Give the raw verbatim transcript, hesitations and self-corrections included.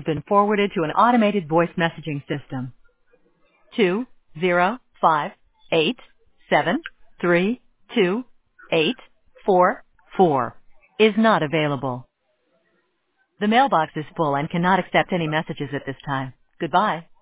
been forwarded to an automated voice messaging system. Two zero five eight seven three two eight four four is not available. The mailbox is full and cannot accept any messages at this time. Goodbye.